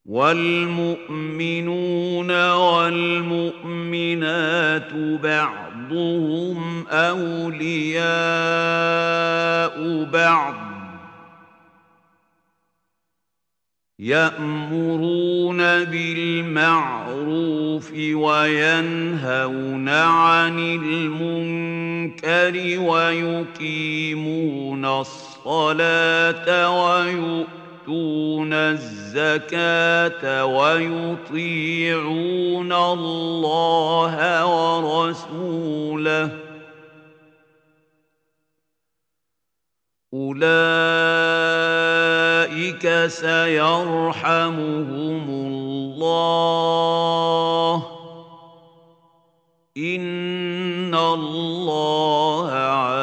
والمؤمنون والمؤمنات بعضهم أولياء بعض يأمرون بالمعروف وينهون عن المنكر ويقيمون الصلاة ويؤتون الزكاة ويطيعون الله ورسوله أولئك سيرحمهم الله إن الله